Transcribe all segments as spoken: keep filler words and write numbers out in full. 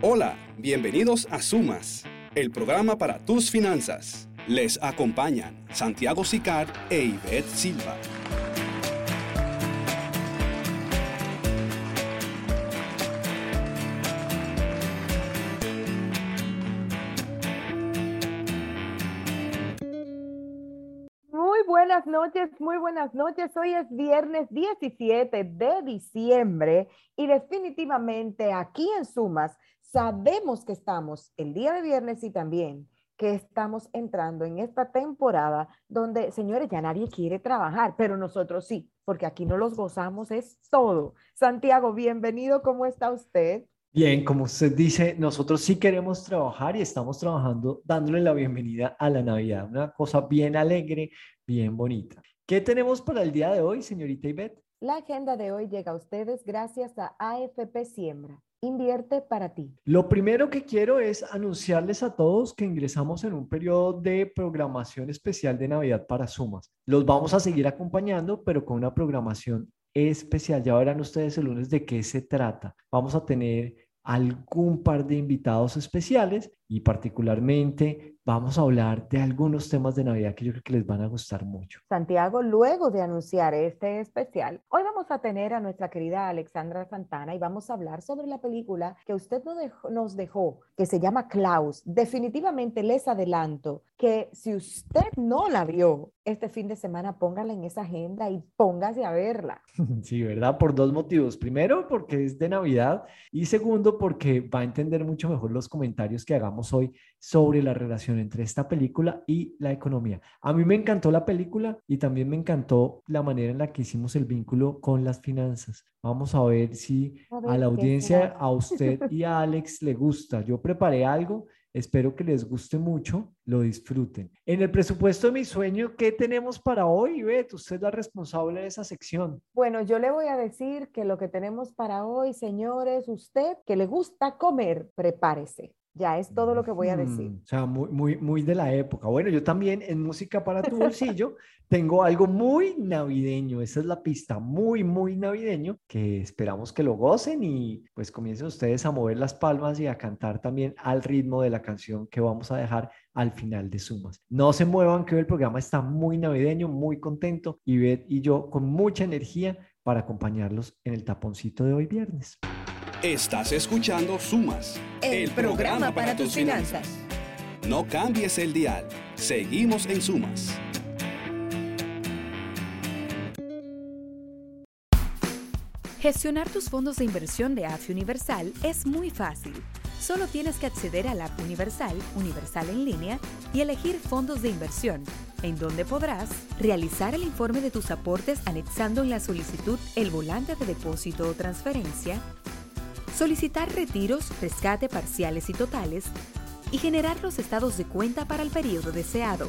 Hola, bienvenidos a Sumas, el programa para tus finanzas. Les acompañan Santiago Sicard e Ivette Silva. Muy buenas noches, muy buenas noches. Hoy es viernes diecisiete de diciembre y definitivamente aquí en Sumas sabemos que estamos el día de viernes y también que estamos entrando en esta temporada donde, señores, ya nadie quiere trabajar, pero nosotros sí, porque aquí no los gozamos, es todo. Santiago, bienvenido, ¿cómo está usted? Bien, como usted dice, nosotros sí queremos trabajar y estamos trabajando dándole la bienvenida a la Navidad, una cosa bien alegre, bien bonita. ¿Qué tenemos para el día de hoy, señorita Ivette? La agenda de hoy llega a ustedes gracias a A F P Siembra. Invierte para ti. Lo primero que quiero es anunciarles a todos que ingresamos en un periodo de programación especial de Navidad para Sumas. Los vamos a seguir acompañando, pero con una programación especial. Ya verán ustedes el lunes de qué se trata. Vamos a tener algún par de invitados especiales y particularmente vamos a hablar de algunos temas de Navidad que yo creo que les van a gustar mucho. Santiago, luego de anunciar este especial, hoy vamos a tener a nuestra querida Alexandra Santana y vamos a hablar sobre la película que usted nos dejó, nos dejó, que se llama Klaus. Definitivamente les adelanto que si usted no la vio este fin de semana, póngala en esa agenda y póngase a verla. Sí, ¿verdad? Por dos motivos. Primero, porque es de Navidad y segundo, porque va a entender mucho mejor los comentarios que hagamos hoy sobre la relación entre esta película y la economía. A mí me encantó la película y también me encantó la manera en la que hicimos el vínculo con las finanzas. Vamos a ver si A a ver la qué audiencia, será. a usted y a Alex le gusta. Yo preparé algo. Espero que les guste mucho, lo disfruten. En el presupuesto de mi sueño, ¿qué tenemos para hoy, Ivette? Usted es la responsable de esa sección. Bueno, yo le voy a decir que lo que tenemos para hoy, señores, usted que le gusta comer, prepárese. Ya es todo lo que voy a decir. Hmm, o sea, muy, muy, muy de la época. Bueno, yo también en Música para tu bolsillo tengo algo muy navideño. Esa es la pista, muy, muy navideño, que esperamos que lo gocen y pues comiencen ustedes a mover las palmas y a cantar también al ritmo de la canción que vamos a dejar al final de Sumas. No se muevan, que hoy el programa está muy navideño, muy contento. Y Beth y yo con mucha energía para acompañarlos en el taponcito de hoy viernes. Estás escuchando Sumas, El programa para tus finanzas. No cambies el dial. Seguimos en Sumas. Gestionar tus fondos de inversión de A F P Universal es muy fácil. Solo tienes que acceder a la App Universal, Universal en línea, y elegir fondos de inversión, en donde podrás realizar el informe de tus aportes anexando en la solicitud el volante de depósito o transferencia, solicitar retiros, rescate parciales y totales, y generar los estados de cuenta para el periodo deseado.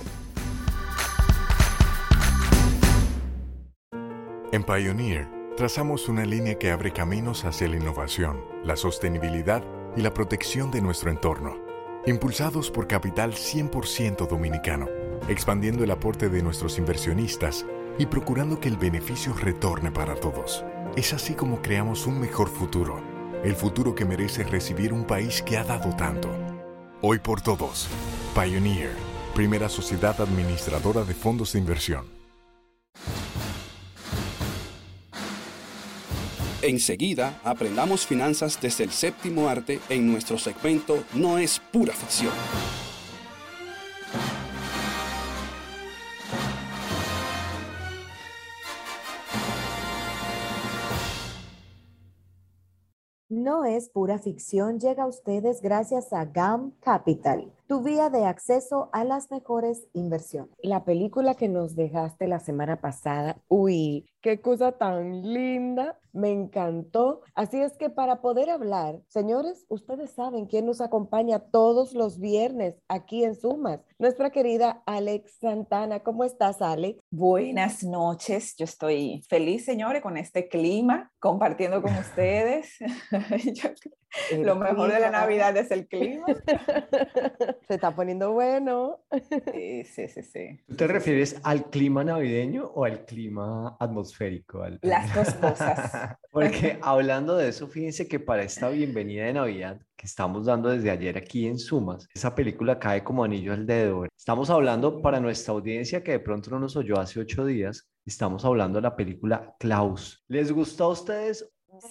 En Pioneer, trazamos una línea que abre caminos hacia la innovación, la sostenibilidad y la protección de nuestro entorno. Impulsados por capital cien por ciento dominicano, expandiendo el aporte de nuestros inversionistas y procurando que el beneficio retorne para todos. Es así como creamos un mejor futuro, el futuro que merece recibir un país que ha dado tanto. Hoy por todos, Pioneer, primera sociedad administradora de fondos de inversión. Enseguida, aprendamos finanzas desde el séptimo arte en nuestro segmento No es pura ficción. No es pura ficción, llega a ustedes gracias a GAM Capital, tu vía de acceso a las mejores inversiones. La película que nos dejaste la semana pasada, uy, qué cosa tan linda, me encantó. Así es que para poder hablar, señores, ustedes saben quién nos acompaña todos los viernes aquí en Sumas, nuestra querida Alex Santana. ¿Cómo estás, Alex? Buenas noches, yo estoy feliz, señores, con este clima, compartiendo con ustedes. Yo El Lo mejor de la clima. Navidad es el clima. Se está poniendo bueno. Sí, sí, sí, sí. ¿Tú te refieres al clima navideño o al clima atmosférico? Al- al- Las dos cosas. Porque hablando de eso, fíjense que para esta bienvenida de Navidad que estamos dando desde ayer aquí en Sumas, esa película cae como anillo al dedo. Estamos hablando para nuestra audiencia que de pronto no nos oyó hace ocho días, estamos hablando de la película Klaus. ¿Les gustó a ustedes?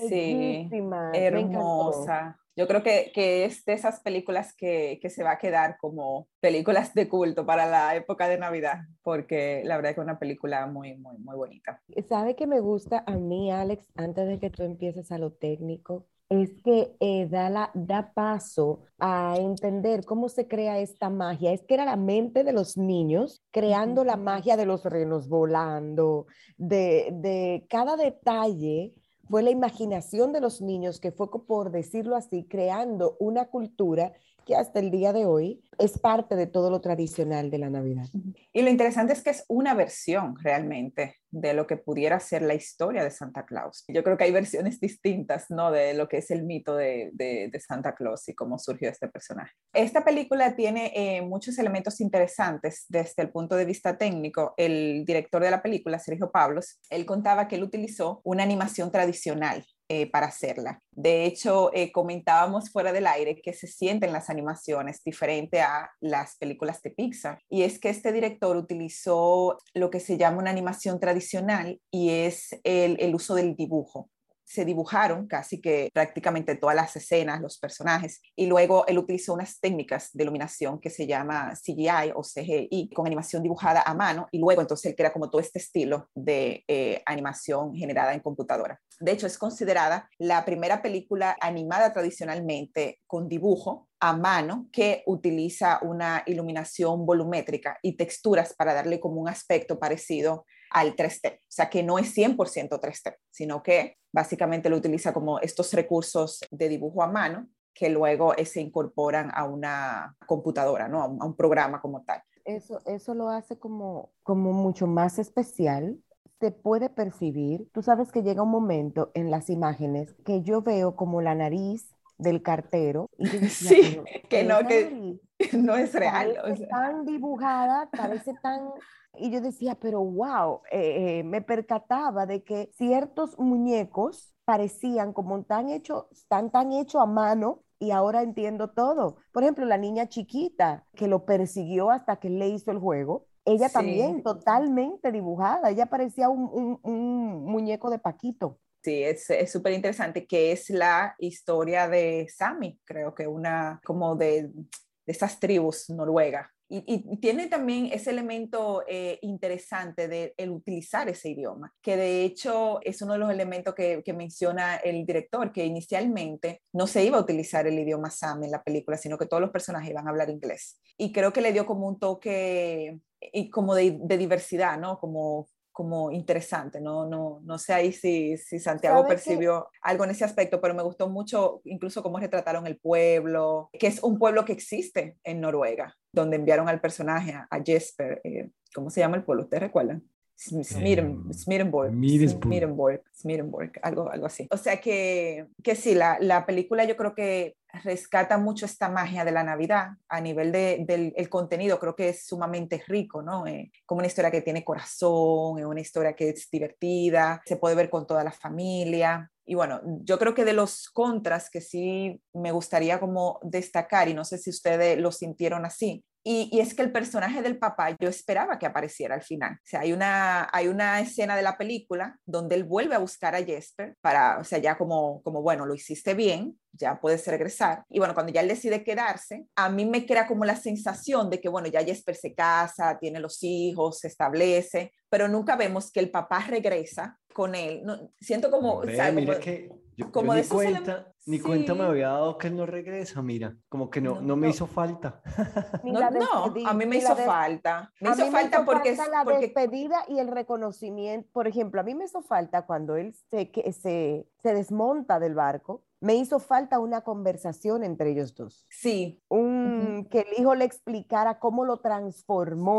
Sí, Bellísima, me encantó. hermosa. Yo creo que, que es de esas películas que, que se va a quedar como películas de culto para la época de Navidad, porque la verdad es que es una película muy, muy, muy bonita. ¿Sabe qué me gusta a mí, Alex, antes de que tú empieces a lo técnico? Es que eh, da, la, da paso a entender cómo se crea esta magia. Es que era la mente de los niños Ujú. creando la magia de los renos volando, de, de cada detalle. Fue la imaginación de los niños que fue, co- por decirlo así, creando una cultura que hasta el día de hoy es parte de todo lo tradicional de la Navidad. Ujú. Y lo interesante es que es una versión realmente de lo que pudiera ser la historia de Santa Claus. Yo creo que hay versiones distintas, ¿no? De lo que es el mito de, de, de Santa Claus y cómo surgió este personaje. Esta película tiene eh, muchos elementos interesantes desde el punto de vista técnico. El director de la película, Sergio Pablos, él contaba que él utilizó una animación tradicional eh, para hacerla. De hecho, eh, comentábamos fuera del aire que se sienten las animaciones diferente a las películas de Pixar. Y es que este director utilizó lo que se llama una animación tradicional y es el, el uso del dibujo. Se dibujaron casi que prácticamente todas las escenas, los personajes, y luego él utilizó unas técnicas de iluminación que se llama C G I o C G I, con animación dibujada a mano, y luego entonces él crea como todo este estilo de eh, animación generada en computadora. De hecho, es considerada la primera película animada tradicionalmente con dibujo a mano que utiliza una iluminación volumétrica y texturas para darle como un aspecto parecido al tres D. O sea, que no es cien por ciento tres D, sino que básicamente lo utiliza como estos recursos de dibujo a mano que luego eh, se incorporan a una computadora, ¿no? A un, a un programa como tal. Eso, eso lo hace como, como mucho más especial. Se puede percibir. Tú sabes que llega un momento en las imágenes que yo veo como la nariz del cartero y yo decía, Sí, pero que no, esa que nariz no es real. O parece sea. tan dibujada, parece tan... Y yo decía, pero wow, eh, eh, me percataba de que ciertos muñecos parecían como tan hecho, tan, tan hecho a mano y ahora entiendo todo. Por ejemplo, la niña chiquita que lo persiguió hasta que él le hizo el juego, ella Sí, también totalmente dibujada, ella parecía un, un, un muñeco de Paquito. sí, es es súper interesante, que es la historia de Sami, creo que una como de, de esas tribus noruegas. Y, y tiene también ese elemento eh, interesante de el utilizar ese idioma, que de hecho es uno de los elementos que, que menciona el director, que inicialmente no se iba a utilizar el idioma Sami en la película, sino que todos los personajes iban a hablar inglés. Y creo que le dio como un toque y como de, de diversidad, ¿no? Como como interesante, no, no, no sé ahí si, si Santiago ¿Sabe qué? percibió algo en ese aspecto, pero me gustó mucho incluso cómo retrataron el pueblo, que es un pueblo que existe en Noruega, donde enviaron al personaje, a, a Jesper, eh, ¿cómo se llama el pueblo? ¿Ustedes recuerdan? Smiren, Em, Smirenborg, Miresburg. Smirenborg, Smirenborg, algo, algo así. O sea que, que sí, la, la película yo creo que rescata mucho esta magia de la Navidad a nivel de, del el contenido, creo que es sumamente rico, ¿no? Eh, como una historia que tiene corazón, es una historia que es divertida, se puede ver con toda la familia. Y bueno, yo creo que de los contras que sí me gustaría como destacar, y no sé si ustedes lo sintieron así, y, y, es que el personaje del papá yo esperaba que apareciera al final. O sea, hay una, hay una escena de la película donde él vuelve a buscar a Jesper para, o sea, ya como, como bueno, lo hiciste bien, ya puedes regresar. Y bueno, cuando ya él decide quedarse, a mí me crea como la sensación de que, bueno, ya Jesper se casa, tiene los hijos, se establece, pero nunca vemos que el papá regresa con él. No, siento como, Ve, ¿sabes? Como, mira que yo, yo como de ni esos elementos. cuenta, ni cuenta me Sí, había dado que él no regresa, mira, como que no, no, no me No, hizo falta. ni no, la no, a despedida, mí me ni la hizo des- falta. Me a hizo mí me falta hizo porque, falta la porque despedida y el reconocimiento. Por ejemplo, a mí me hizo falta cuando él se, que se, se desmonta del barco, me hizo falta una conversación entre ellos dos. sí. Uh -huh. Un, que el hijo le explicara cómo lo transformó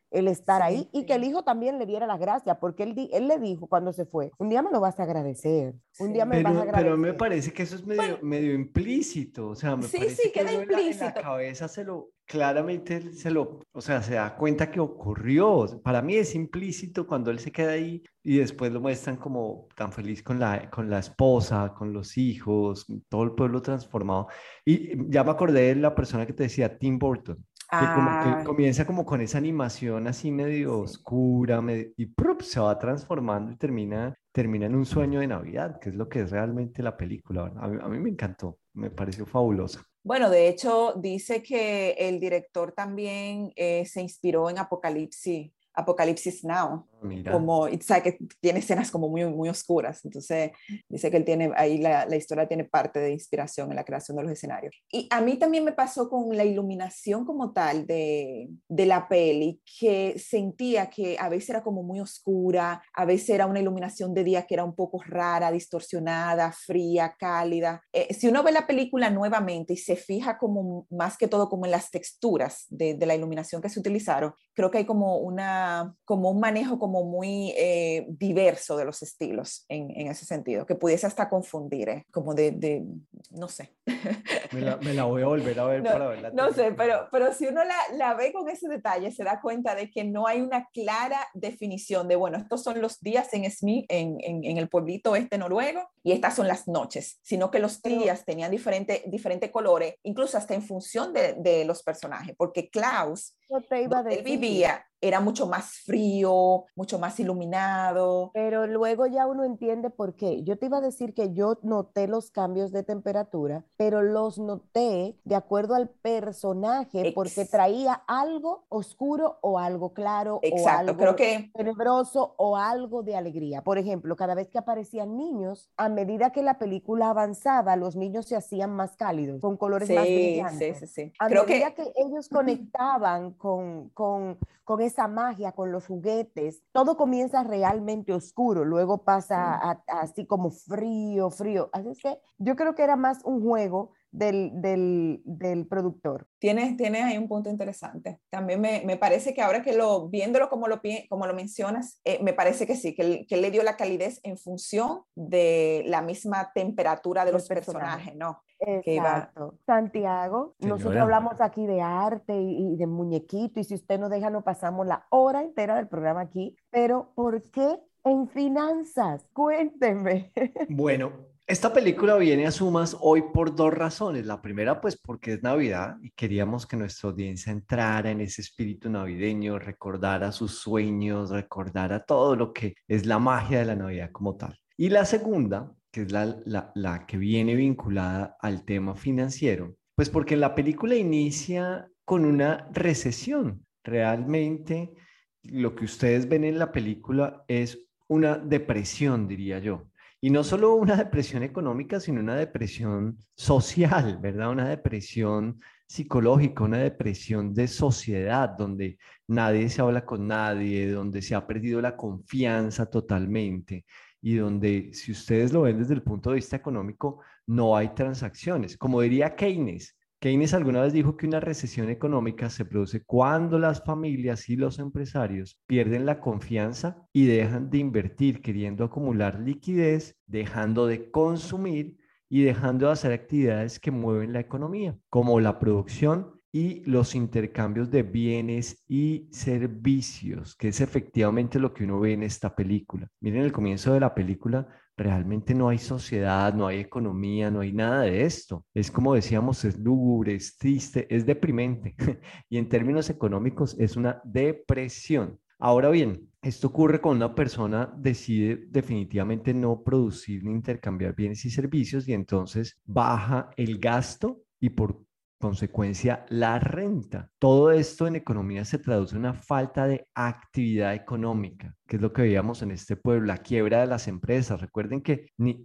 el estar Sí, ahí y sí. que el hijo también le diera las gracias, porque él, di- él le dijo cuando se fue, un día me lo vas a agradecer, un día Sí. me vas a Pero, pero a mí me agradecer. parece que eso es medio, Bueno, medio implícito, o sea, me sí, parece sí, que queda uno en la, en la implícito. cabeza se lo, claramente se lo, o sea, se da cuenta que ocurrió. Para mí es implícito cuando él se queda ahí y después lo muestran como tan feliz con la, con la esposa, con los hijos, todo el pueblo transformado. Y ya me acordé de la persona que te decía, Tim Burton, que como que Ah, comienza como con esa animación así medio sí. oscura medio- y ¡prup! Se va transformando y termina, termina en un sueño de Navidad, que es lo que es realmente la película. ¿Verdad? A mí, a mí me encantó, me pareció fabulosa. Bueno, de hecho, dice que el director también eh, se inspiró en Apocalipsis, Apocalipsis Now, Mira, como, y sabe que tiene escenas como muy, muy oscuras, entonces dice que él tiene, ahí la, la historia tiene parte de inspiración en la creación de los escenarios. Y a mí también me pasó con la iluminación como tal de, de la peli, que sentía que a veces era como muy oscura, a veces era una iluminación de día que era un poco rara, distorsionada, fría, cálida. Eh, si uno ve la película nuevamente y se fija como más que todo como en las texturas de, de la iluminación que se utilizaron, creo que hay como, una, como un manejo como muy eh, diverso de los estilos en, en ese sentido, que pudiese hasta confundir, eh, como de, de, no sé. me la, me la voy a volver a ver No, para ver la no sé, técnica. pero, pero si uno la, la ve con ese detalle, se da cuenta de que no hay una clara definición de, bueno, estos son los días en Smith, en, en, en el pueblito este noruego, y estas son las noches, sino que los Pero días tenían diferentes diferente colores, incluso hasta en función de, de los personajes, porque Klaus, yo te iba a donde él decir, vivía, era mucho más frío, mucho más iluminado. pero luego ya uno entiende por qué. Yo te iba a decir que yo noté los cambios de temperatura, pero los noté de acuerdo al personaje porque Ex traía algo oscuro o algo claro o exacto, creo algo que tenebroso o algo de alegría. Por ejemplo, cada vez que aparecían niños, a medida que la película avanzaba, los niños se hacían más cálidos, con colores más sí, sí, brillantes. sí, sí. A Creo medida que que ellos conectaban con, con, con esa magia, con los juguetes, todo comienza realmente oscuro, luego pasa sí. a, a así como frío, frío. Así es que yo creo que era más un juego del, del, del productor. Tienes, tienes ahí un punto interesante. También me, me parece que ahora que lo, viéndolo como lo, como lo mencionas, eh, me parece que sí, que él, que él le dio la calidez en función de la misma temperatura de Del los personaje. personajes, ¿no? Que iba, Exacto. Santiago, nosotros señora. hablamos aquí de arte y, y de muñequito, y si usted nos deja, nos pasamos la hora entera del programa aquí, pero ¿por qué en finanzas? Cuénteme. Bueno, esta película viene a sumas hoy por dos razones. La primera, pues porque es Navidad y queríamos que nuestra audiencia entrara en ese espíritu navideño, recordara sus sueños, recordara todo lo que es la magia de la Navidad como tal. Y la segunda, que es la, la, la que viene vinculada al tema financiero, pues porque la película inicia con una recesión. Realmente lo que ustedes ven en la película es una depresión, diría yo. Y no solo una depresión económica, sino una depresión social, ¿verdad? Una depresión psicológica, una depresión de sociedad, donde nadie se habla con nadie, donde se ha perdido la confianza totalmente y donde, si ustedes lo ven desde el punto de vista económico, no hay transacciones. Como diría Keynes, Keynes alguna vez dijo que una recesión económica se produce cuando las familias y los empresarios pierden la confianza y dejan de invertir, queriendo acumular liquidez, dejando de consumir y dejando de hacer actividades que mueven la economía, como la producción y los intercambios de bienes y servicios, que es efectivamente lo que uno ve en esta película. Miren el comienzo de la película. Realmente no hay sociedad, no hay economía, no hay nada de esto. Es como decíamos, es lúgubre, es triste, es deprimente. Y en términos económicos es una depresión. Ahora bien, esto ocurre cuando una persona decide definitivamente no producir ni intercambiar bienes y servicios y entonces baja el gasto y por consecuencia la renta. Todo esto en economía se traduce en una falta de actividad económica, que es lo que veíamos en este pueblo, la quiebra de las empresas. Recuerden que ni,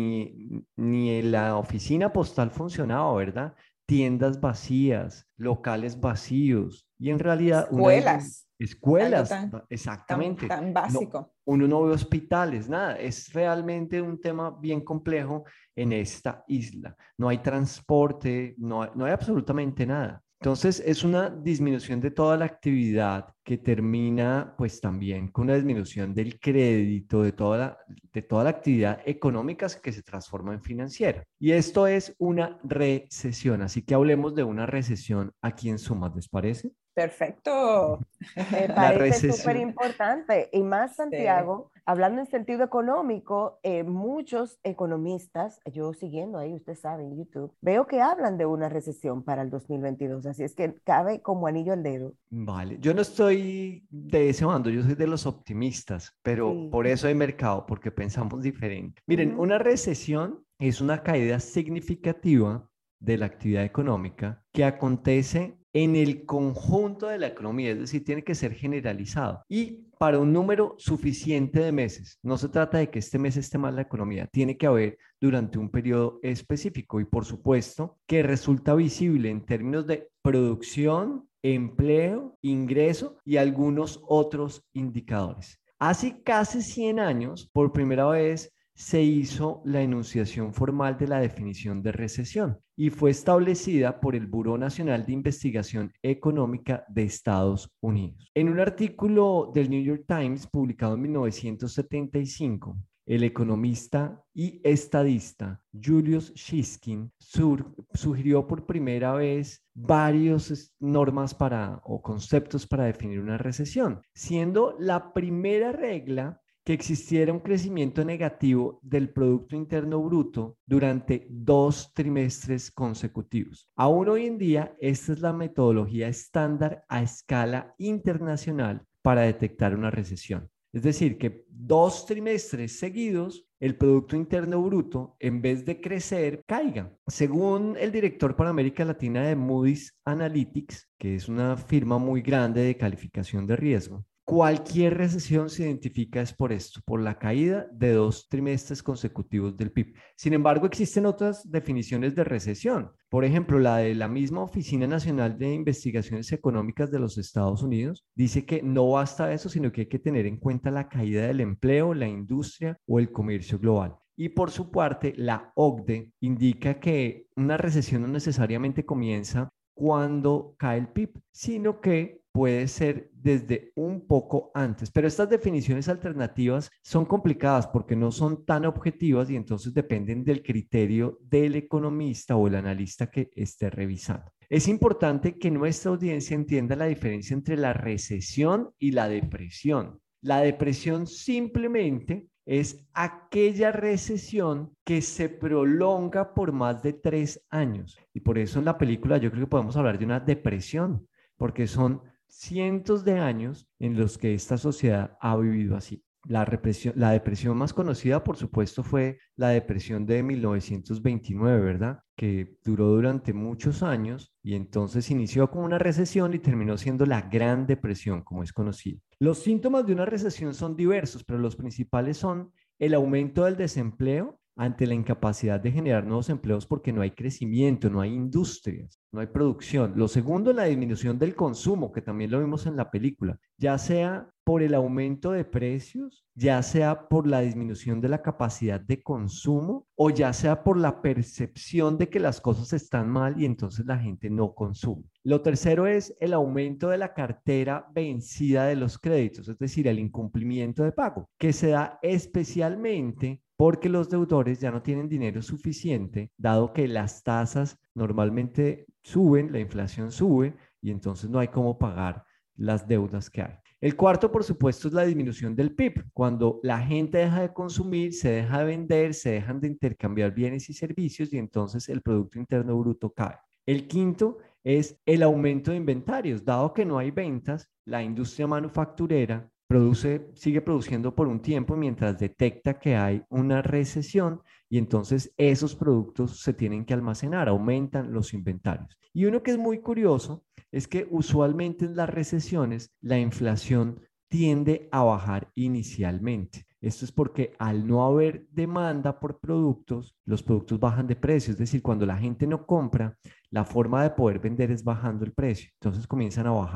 ni, ni la oficina postal funcionaba, ¿verdad? Tiendas vacías, locales vacíos y en realidad una escuelas, algo escuelas, tan, tan, exactamente. tan No, básico. uno no ve hospitales, nada. Es realmente un tema bien complejo en esta isla. No hay transporte, no hay, no hay absolutamente nada. Entonces, es una disminución de toda la actividad que termina, pues también con una disminución del crédito, de toda la, de toda la actividad económica que se transforma en financiera. Y esto es una recesión. Así que hablemos de una recesión aquí en Sumas, ¿les parece? Perfecto. Me La parece súper recesión. importante. Y más, Sí. Santiago, hablando en sentido económico, eh, muchos economistas, yo siguiendo ahí, usted sabe, en YouTube, veo que hablan de una recesión para el dos mil veintidós. Así es que cabe como anillo al dedo. Vale, yo no estoy de ese bando, yo soy de los optimistas, pero Sí. por eso hay mercado, porque pensamos diferente. Miren, Ujú. una recesión es una caída significativa de la actividad económica que acontece en el conjunto de la economía, es decir, tiene que ser generalizado y para un número suficiente de meses. No se trata de que este mes esté mal la economía, tiene que haber durante un periodo específico y por supuesto que resulta visible en términos de producción, empleo, ingreso y algunos otros indicadores. Hace casi cien años, por primera vez, se hizo la enunciación formal de la definición de recesión y fue establecida por el Buró Nacional de Investigación Económica de Estados Unidos. En un artículo del New York Times publicado en mil novecientos setenta y cinco, el economista y estadista Julius Shiskin sur, sugirió por primera vez varias normas para, o conceptos para definir una recesión, siendo la primera regla que existiera un crecimiento negativo del Producto Interno Bruto durante dos trimestres consecutivos. Aún hoy en día, esta es la metodología estándar a escala internacional para detectar una recesión. Es decir, que dos trimestres seguidos el Producto Interno Bruto, en vez de crecer, caiga. Según el director para América Latina de Moody's Analytics, que es una firma muy grande de calificación de riesgo, cualquier recesión se identifica es por esto, por la caída de dos trimestres consecutivos del P I B. Sin embargo, existen otras definiciones de recesión. Por ejemplo, la de la misma Oficina Nacional de Investigaciones Económicas de los Estados Unidos dice que no basta eso, sino que hay que tener en cuenta la caída del empleo, la industria o el comercio global. Y por su parte, la O C D E indica que una recesión no necesariamente comienza cuando cae el P I B, sino que puede ser desde un poco antes. Pero estas definiciones alternativas son complicadas porque no son tan objetivas y entonces dependen del criterio del economista o el analista que esté revisando. Es importante que nuestra audiencia entienda la diferencia entre la recesión y la depresión. La depresión simplemente es aquella recesión que se prolonga por más de tres años. Y por eso en la película yo creo que podemos hablar de una depresión, porque son cientos de años en los que esta sociedad ha vivido así. La, represión, la depresión más conocida, por supuesto, fue la depresión de mil novecientos veintinueve, ¿verdad? Que duró durante muchos años y entonces inició como una recesión y terminó siendo la Gran Depresión, como es conocida. Los síntomas de una recesión son diversos, pero los principales son el aumento del desempleo ante la incapacidad de generar nuevos empleos porque no hay crecimiento, no hay industrias, no hay producción. Lo segundo, la disminución del consumo, que también lo vimos en la película, ya sea por el aumento de precios, ya sea por la disminución de la capacidad de consumo o ya sea por la percepción de que las cosas están mal y entonces la gente no consume. Lo tercero es el aumento de la cartera vencida de los créditos, es decir, el incumplimiento de pago, que se da especialmente porque los deudores ya no tienen dinero suficiente, dado que las tasas normalmente suben, la inflación sube y entonces no hay cómo pagar las deudas que hay. El cuarto, por supuesto, es la disminución del P I B. Cuando la gente deja de consumir, se deja de vender, se dejan de intercambiar bienes y servicios y entonces el Producto Interno Bruto cae. El quinto es el aumento de inventarios. Dado que no hay ventas, la industria manufacturera produce, sigue produciendo por un tiempo mientras detecta que hay una recesión y entonces esos productos se tienen que almacenar, aumentan los inventarios. Y uno que es muy curioso es que usualmente en las recesiones la inflación tiende a bajar inicialmente. Esto es porque al no haber demanda por productos, los productos bajan de precio. Es decir, cuando la gente no compra, la forma de poder vender es bajando el precio. Entonces comienzan a bajar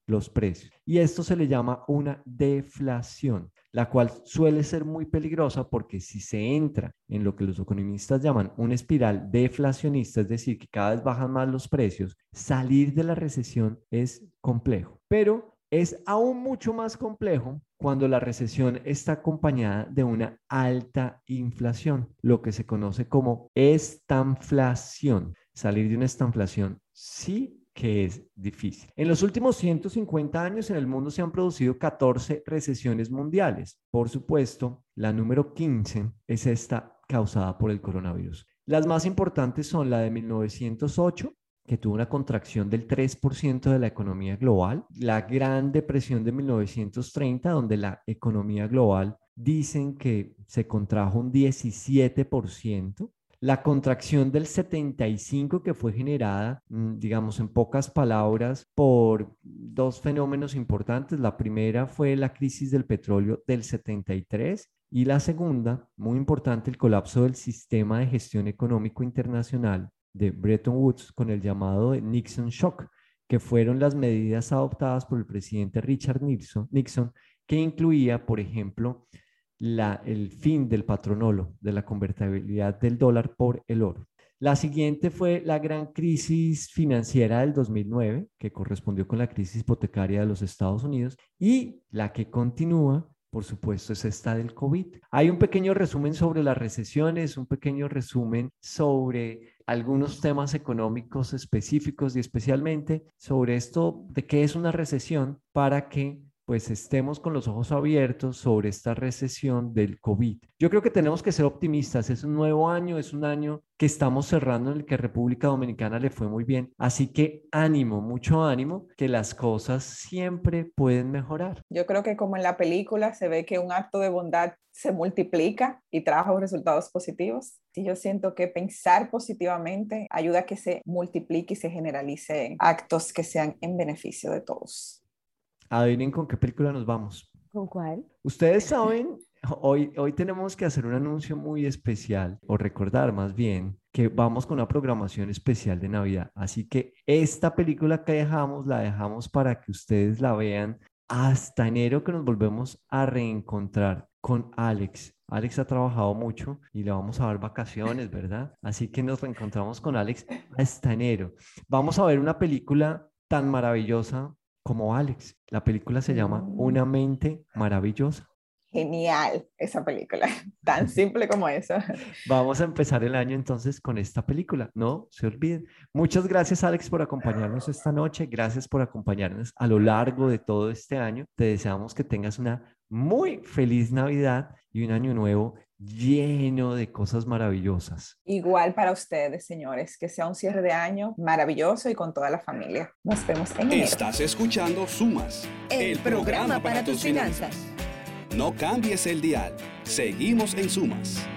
los precios. Y esto se le llama una deflación, la cual suele ser muy peligrosa porque si se entra en lo que los economistas llaman una espiral deflacionista, es decir, que cada vez bajan más los precios, salir de la recesión es complejo. Pero es aún mucho más complejo cuando la recesión está acompañada de una alta inflación, lo que se conoce como estanflación. Salir de una estanflación sí que es difícil. En los últimos ciento cincuenta años en el mundo se han producido catorce recesiones mundiales. Por supuesto, la número quince es esta causada por el coronavirus. Las más importantes son la de mil novecientos ocho, que tuvo una contracción del tres por ciento de la economía global, la Gran Depresión de mil novecientos treinta, donde la economía global dicen que se contrajo un diecisiete por ciento, la contracción del setenta y cinco, que fue generada, digamos en pocas palabras, por dos fenómenos importantes. La primera fue la crisis del petróleo del setenta y tres y la segunda, muy importante, el colapso del sistema de gestión económico internacional de Bretton Woods con el llamado de Nixon Shock, que fueron las medidas adoptadas por el presidente Richard Nixon, Nixon que incluía, por ejemplo, la, el fin del patronolo, de la convertibilidad del dólar por el oro. La siguiente fue la gran crisis financiera del dos mil nueve, que correspondió con la crisis hipotecaria de los Estados Unidos, y la que continúa, por supuesto, es esta del COVID. Hay un pequeño resumen sobre las recesiones, un pequeño resumen sobre algunos temas económicos específicos y especialmente sobre esto de qué es una recesión, para que pues estemos con los ojos abiertos sobre esta recesión del COVID. Yo creo que tenemos que ser optimistas. Es un nuevo año, es un año que estamos cerrando en el que República Dominicana le fue muy bien. Así que ánimo, mucho ánimo, que las cosas siempre pueden mejorar. Yo creo que como en la película se ve que un acto de bondad se multiplica y trabaja resultados positivos. Y yo siento que pensar positivamente ayuda a que se multiplique y se generalice actos que sean en beneficio de todos. Adivinen con qué película nos vamos. ¿Con cuál? Ustedes saben, hoy, hoy tenemos que hacer un anuncio muy especial, o recordar más bien, que vamos con una programación especial de Navidad. Así que esta película que dejamos, la dejamos para que ustedes la vean hasta enero, que nos volvemos a reencontrar con Alex. Alex ha trabajado mucho y le vamos a dar vacaciones, ¿verdad? Así que nos reencontramos con Alex hasta enero. Vamos a ver una película tan maravillosa como Alex. La película se llama Una mente maravillosa. Genial esa película, tan simple como eso. Vamos a empezar el año entonces con esta película, no se olviden. Muchas gracias, Alex, por acompañarnos esta noche. Gracias por acompañarnos a lo largo de todo este año. Te deseamos que tengas una muy feliz Navidad y un año nuevo lleno de cosas maravillosas. Igual para ustedes, señores, que sea un cierre de año maravilloso y con toda la familia. Nos vemos en enero. Estás escuchando Sumas, el, el programa, programa para, para tus finanzas. finanzas. No cambies el dial. Seguimos en Sumas.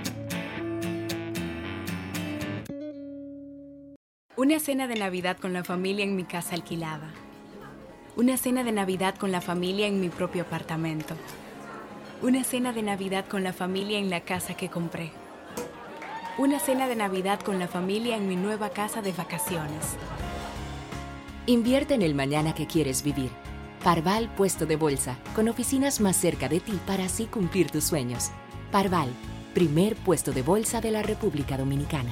Una cena de Navidad con la familia en mi casa alquilada. Una cena de Navidad con la familia en mi propio apartamento. Una cena de Navidad con la familia en la casa que compré. Una cena de Navidad con la familia en mi nueva casa de vacaciones. Invierte en el mañana que quieres vivir. Parval Puesto de Bolsa, con oficinas más cerca de ti para así cumplir tus sueños. Parval, primer puesto de bolsa de la República Dominicana.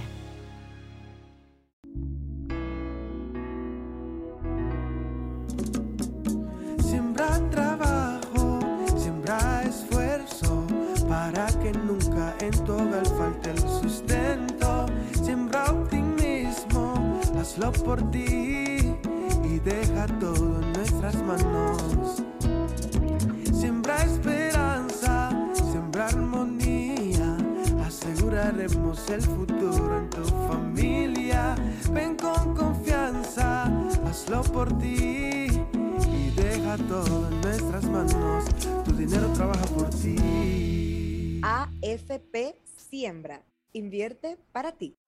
Siembra trabajo, siembra esfuerzo, para que nunca en tu hogar falte el sustento. Siembra optimismo, hazlo por ti y deja todo en nuestras manos. Siembra esperanza, siembra armonía, aseguraremos el futuro en tu familia. Ven con confianza, hazlo por ti y deja todo en nuestras manos. Tu dinero trabaja por ti. A F P Siembra, invierte para ti.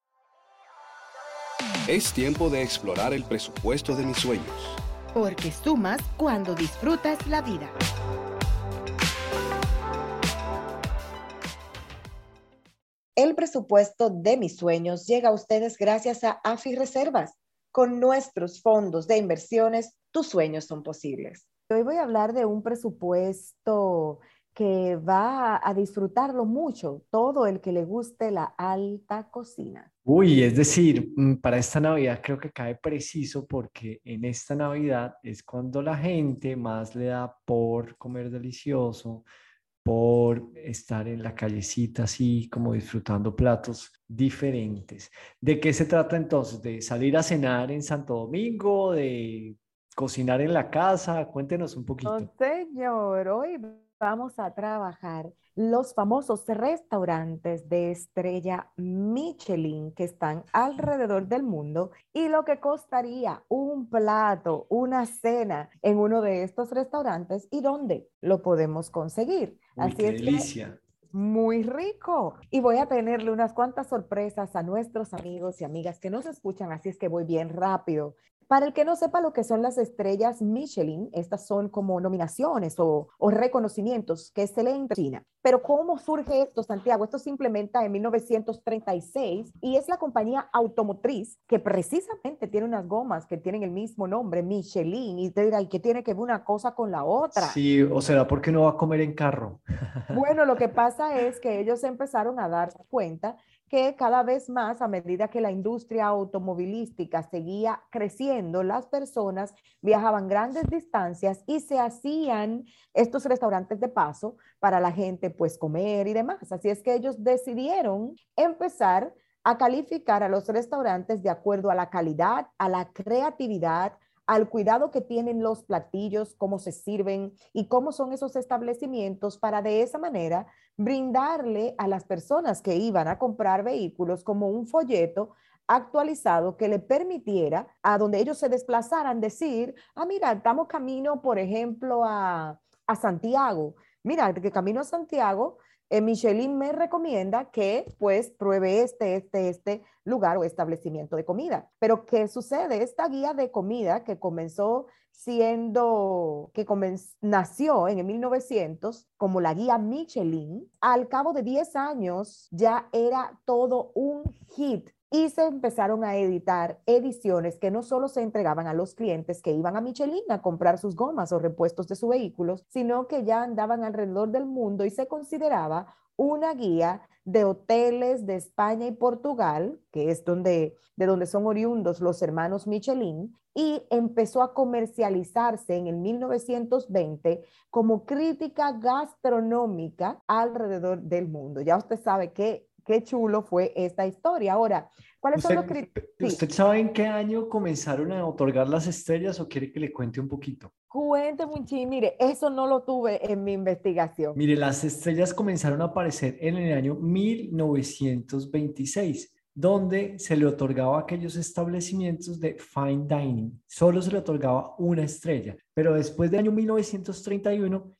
Es tiempo de explorar el presupuesto de mis sueños. Porque sumas cuando disfrutas la vida. El presupuesto de mis sueños llega a ustedes gracias a AFI Reservas. Con nuestros fondos de inversiones, tus sueños son posibles. Hoy voy a hablar de un presupuesto que va a disfrutarlo mucho todo el que le guste la alta cocina. Uy, es decir, mm, para esta Navidad creo que cae preciso porque en esta Navidad es cuando la gente más le da por comer delicioso, por estar en la callecita así como disfrutando platos diferentes. ¿De qué se trata entonces? ¿De salir a cenar en Santo Domingo? ¿De cocinar en la casa? Cuéntenos un No, poquito. señor, hoy vamos a trabajar los famosos restaurantes de estrella Michelin que están alrededor del mundo y lo que costaría un plato, una cena en uno de estos restaurantes y dónde lo podemos conseguir. Uy, Así qué es que delicia. muy rico. Y voy a tenerle unas cuantas sorpresas a nuestros amigos y amigas que nos escuchan, así es que voy bien rápido. Para el que no sepa lo que son las estrellas Michelin, estas son como nominaciones o, o reconocimientos que se le en China. Pero ¿cómo surge esto, Santiago? Esto se implementa en mil novecientos treinta y seis y es la compañía automotriz que precisamente tiene unas gomas que tienen el mismo nombre, Michelin, y te dirá, ¿y qué tiene que ver una cosa con la otra? Sí, o será porque no va a comer en carro. Bueno, lo que pasa es que ellos empezaron a darse cuenta que cada vez más, a medida que la industria automovilística seguía creciendo, las personas viajaban grandes distancias y se hacían estos restaurantes de paso para la gente pues comer y demás. Así es que ellos decidieron empezar a calificar a los restaurantes de acuerdo a la calidad, a la creatividad, al cuidado que tienen los platillos, cómo se sirven y cómo son esos establecimientos para de esa manera brindarle a las personas que iban a comprar vehículos como un folleto actualizado que le permitiera a donde ellos se desplazaran decir, ah, mira, estamos camino, por ejemplo, a, a Santiago. Mira, que camino a Santiago, eh, Michelin me recomienda que pues pruebe este, este, este lugar o establecimiento de comida. Pero ¿qué sucede? Esta guía de comida que comenzó siendo, que comenz, nació en el mil novecientos como la guía Michelin, al cabo de diez años ya era todo un hit. Y se empezaron a editar ediciones que no solo se entregaban a los clientes que iban a Michelin a comprar sus gomas o repuestos de sus vehículos, sino que ya andaban alrededor del mundo y se consideraba una guía de hoteles de España y Portugal, que es donde, de donde son oriundos los hermanos Michelin, y empezó a comercializarse en el mil novecientos veinte como crítica gastronómica alrededor del mundo. Ya usted sabe que qué chulo fue esta historia. Ahora, ¿cuáles son los ¿Usted, criterios? ¿usted Sí. sabe en qué año comenzaron a otorgar las estrellas o quiere que le cuente un poquito? Cuénteme un chin, mire, eso no lo tuve en mi investigación. Mire, las estrellas comenzaron a aparecer en el año mil novecientos veintiséis, donde se le otorgaba a aquellos establecimientos de fine dining. Solo se le otorgaba una estrella, pero después del año mil novecientos treinta y uno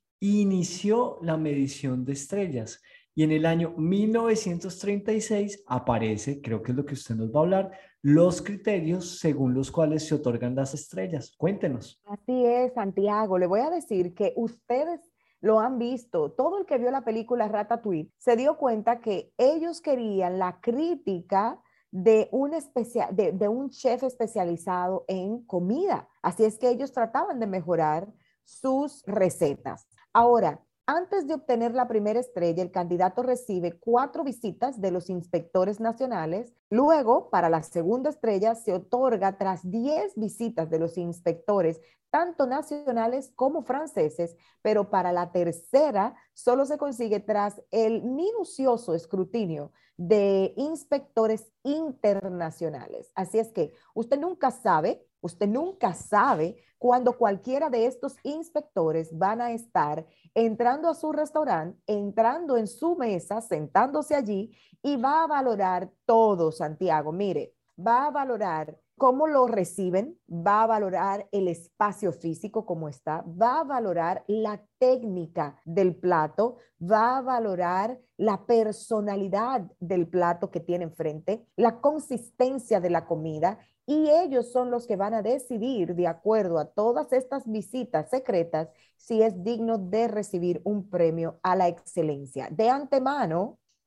inició la medición de estrellas. Y en el año mil novecientos treinta y seis aparece, creo que es lo que usted nos va a hablar, los criterios según los cuales se otorgan las estrellas. Cuéntenos. Así es, Santiago. Le voy a decir que ustedes lo han visto. Todo el que vio la película Ratatouille se dio cuenta que ellos querían la crítica de un, especia- de, de un chef especializado en comida. Así es que ellos trataban de mejorar sus recetas. Ahora, antes de obtener la primera estrella, el candidato recibe cuatro visitas de los inspectores nacionales. Luego, para la segunda estrella, se otorga tras diez visitas de los inspectores, tanto nacionales como franceses, pero para la tercera solo se consigue tras el minucioso escrutinio de inspectores internacionales. Así es que usted nunca sabe, usted nunca sabe cuando cualquiera de estos inspectores van a estar entrando a su restaurante, entrando en su mesa, sentándose allí y va a valorar todo, Santiago. Mire, va a valorar cómo lo reciben, va a valorar el espacio físico como está, va a valorar la técnica del plato, va a valorar la personalidad del plato que tiene enfrente, la consistencia de la comida. Y ellos son los que van a decidir, de acuerdo a todas estas visitas secretas, si es digno de recibir un premio a la excelencia. De antemano,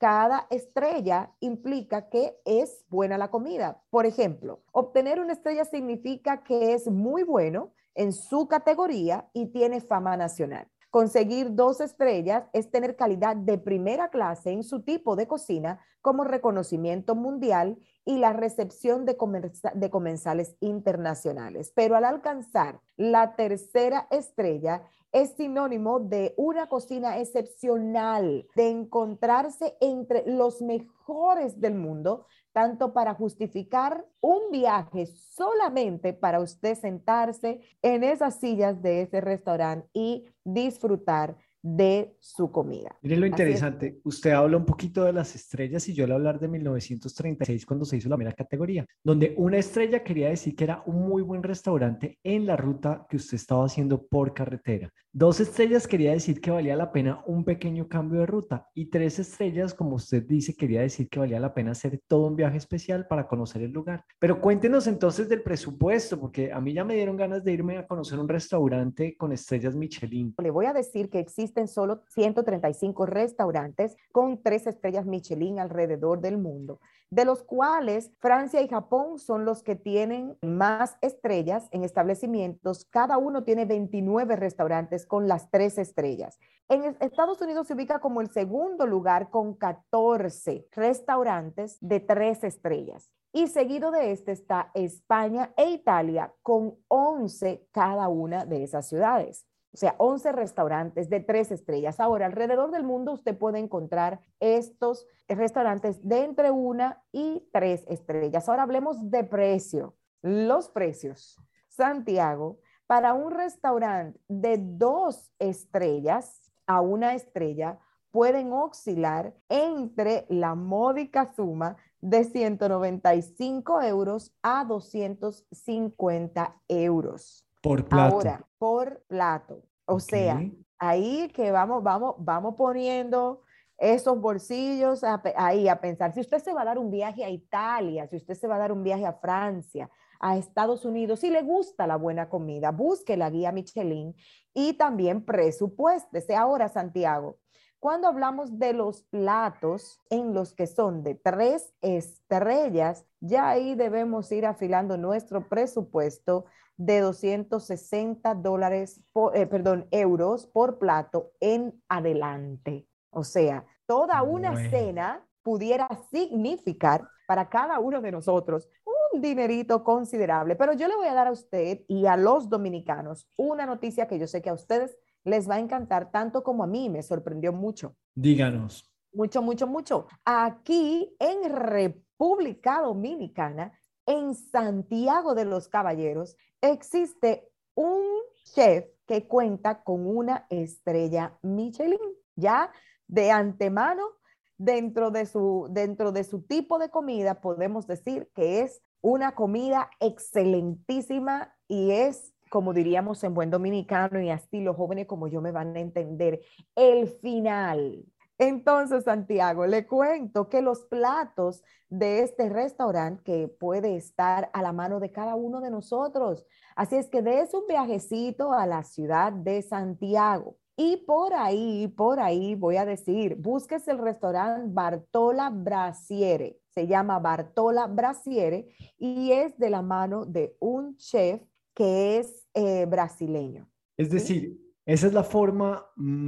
cada estrella implica que es buena la comida. Por ejemplo, obtener una estrella significa que es muy bueno en su categoría y tiene fama nacional. Conseguir dos estrellas es tener calidad de primera clase en su tipo de cocina, como reconocimiento mundial y la recepción de, comerza- de comensales internacionales. Pero al alcanzar la tercera estrella, es sinónimo de una cocina excepcional, de encontrarse entre los mejores del mundo, tanto para justificar un viaje solamente para usted sentarse en esas sillas de ese restaurante y disfrutar de su comida. Miren lo Así es. interesante, usted habla un poquito de las estrellas y yo le voy a hablar de mil novecientos treinta y seis cuando se hizo la primera categoría, donde una estrella quería decir que era un muy buen restaurante en la ruta que usted estaba haciendo por carretera. Dos estrellas quería decir que valía la pena un pequeño cambio de ruta y tres estrellas, como usted dice, quería decir que valía la pena hacer todo un viaje especial para conocer el lugar. Pero cuéntenos entonces del presupuesto, porque a mí ya me dieron ganas de irme a conocer un restaurante con estrellas Michelin. Le voy a decir que existen solo ciento treinta y cinco restaurantes con tres estrellas Michelin alrededor del mundo, de los cuales Francia y Japón son los que tienen más estrellas en establecimientos. Cada uno tiene veintinueve restaurantes con las tres estrellas. En Estados Unidos se ubica como el segundo lugar con catorce restaurantes de tres estrellas. Y seguido de este está España e Italia con once cada una de esas ciudades. O sea, once restaurantes de tres estrellas. Ahora, alrededor del mundo usted puede encontrar estos restaurantes de entre una y tres estrellas. Ahora hablemos de precio. Los precios. Santiago, para un restaurante de dos estrellas a una estrella, pueden oscilar entre la módica suma de ciento noventa y cinco euros a doscientos cincuenta euros. Por plato. Ahora, por plato. O Ok. sea, ahí que vamos, vamos, vamos poniendo esos bolsillos a, ahí a pensar. Si usted se va a dar un viaje a Italia, si usted se va a dar un viaje a Francia, a Estados Unidos, si le gusta la buena comida, busque la guía Michelin y también presupuéstese. Ahora, Santiago, cuando hablamos de los platos en los que son de tres estrellas, ya ahí debemos ir afilando nuestro presupuesto de doscientos sesenta dólares, por, eh, perdón, euros por plato en adelante. O sea, toda una Bueno. cena pudiera significar para cada uno de nosotros un dinerito considerable. Pero yo le voy a dar a usted y a los dominicanos una noticia que yo sé que a ustedes les va a encantar tanto como a mí me sorprendió mucho. Díganos. Mucho, mucho, mucho. Aquí en República Dominicana, en Santiago de los Caballeros, existe un chef que cuenta con una estrella Michelin. Ya de antemano, dentro de su, dentro de su tipo de comida, podemos decir que es una comida excelentísima y es, como diríamos en buen dominicano y así los jóvenes como yo me van a entender, el final. Entonces, Santiago, le cuento que los platos de este restaurante que puede estar a la mano de cada uno de nosotros. Así es que des un viajecito a la ciudad de Santiago. Y por ahí, por ahí voy a decir, búsquese el restaurante Bartola Brasiere. Se llama Bartola Brasiere y es de la mano de un chef que es eh, brasileño. Es ¿sí? decir, esa es la forma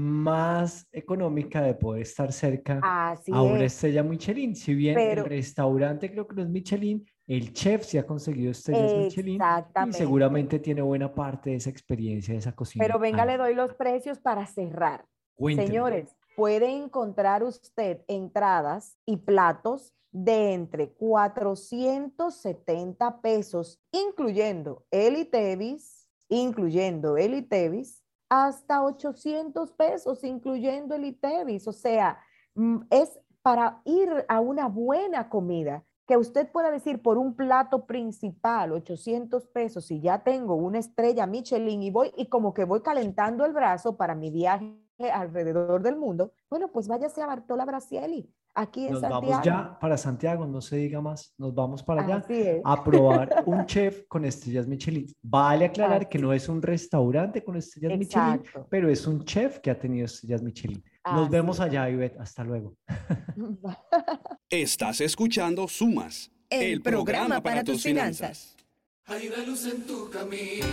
más económica de poder estar cerca Así a una es. estrella Michelin. Si bien Pero- el restaurante creo que no es Michelin, el chef sí ha conseguido estrellas Michelin y Exactamente. seguramente tiene buena parte de esa experiencia, de esa cocina. Pero venga, Ah, le doy los precios para cerrar. cuénteme. Señores, puede encontrar usted entradas y platos de entre cuatrocientos setenta pesos, incluyendo el Itevis, incluyendo el Itevis, hasta ochocientos pesos, incluyendo el Itevis. O sea, mm, es para ir a una buena comida, que usted pueda decir por un plato principal, ochocientos pesos, y ya tengo una estrella Michelin y voy, y como que voy calentando el brazo para mi viaje alrededor del mundo, bueno, pues váyase a Bartola Brasieli, aquí en Nos Santiago. vamos ya para Santiago, no se diga más, nos vamos para allá Así es. a probar un chef con estrellas Michelin. Vale aclarar que Así. no es un restaurante con estrellas Michelin, Exacto. pero es un chef que ha tenido estrellas Michelin. Nos Ah, vemos sí. allá, Ivette. Hasta luego. Estás escuchando Sumas, el, programa para tus finanzas. Hay una luz en tu camino